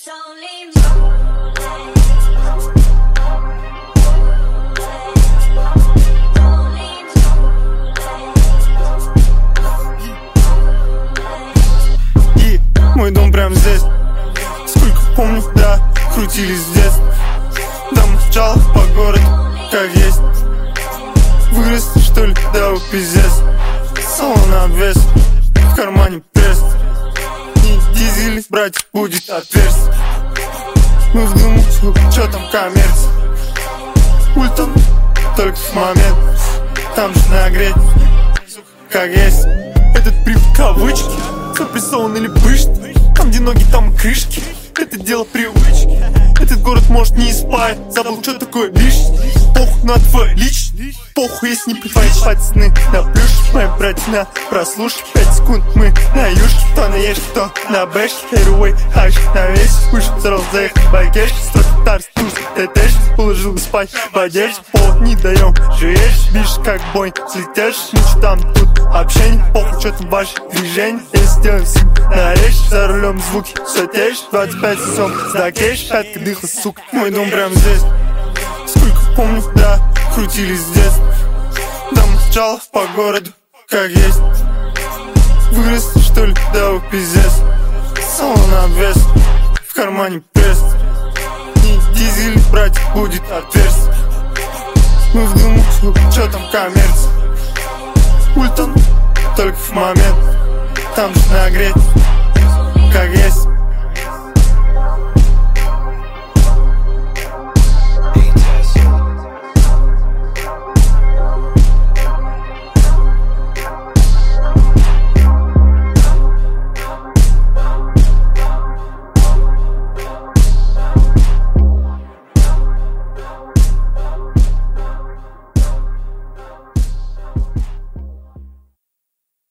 Мой дом прям здесь. Сколько помню, да, крутились здесь. Да, мчал по городу, как есть. Вырос, что ли, да, пиздец. Салон обвес, в кармане перст. Не дизель, братик, будет отверст. Мы вдумали, чё там коммерция. Ультан, только в момент. Там же нагреть, как есть. Этот привод кавычки, запрессован или пышный. Там где ноги, там крышки. Это дело привычки. Этот город может не спать. Забыл, что такое лишний. Похуй на твой личный. Похуй, если не прифаешь. Пацаны на плюш, мои братья на прослушай. 5 секунд мы на юж. Кто на ешь, кто на бэш. Эруэй, аж на весь. Вышел, здоров, заехал, багаж. Стартар, стус, тэтэш. Уложил спать в одежде. Повод не даем, живешь. Бишь, как бой, слетешь. Ничего там, тут общение. Похуй, что там ваши движения. Если сделаем всем нарежь. За рулем звуки сотеешь. 25 часов закеш. Пятка дыхла, сука. Мой дом прям здесь. Сколько помню, да, крутились здесь. Да, мчал по городу, как есть. Вырос, что ли, да, пиздец. Салон обвес, в кармане перст. Не дизель, братик, будет отверст. Мы вдумали, чё там коммерция. Ультан, только в момент. Там же нагреть, как есть.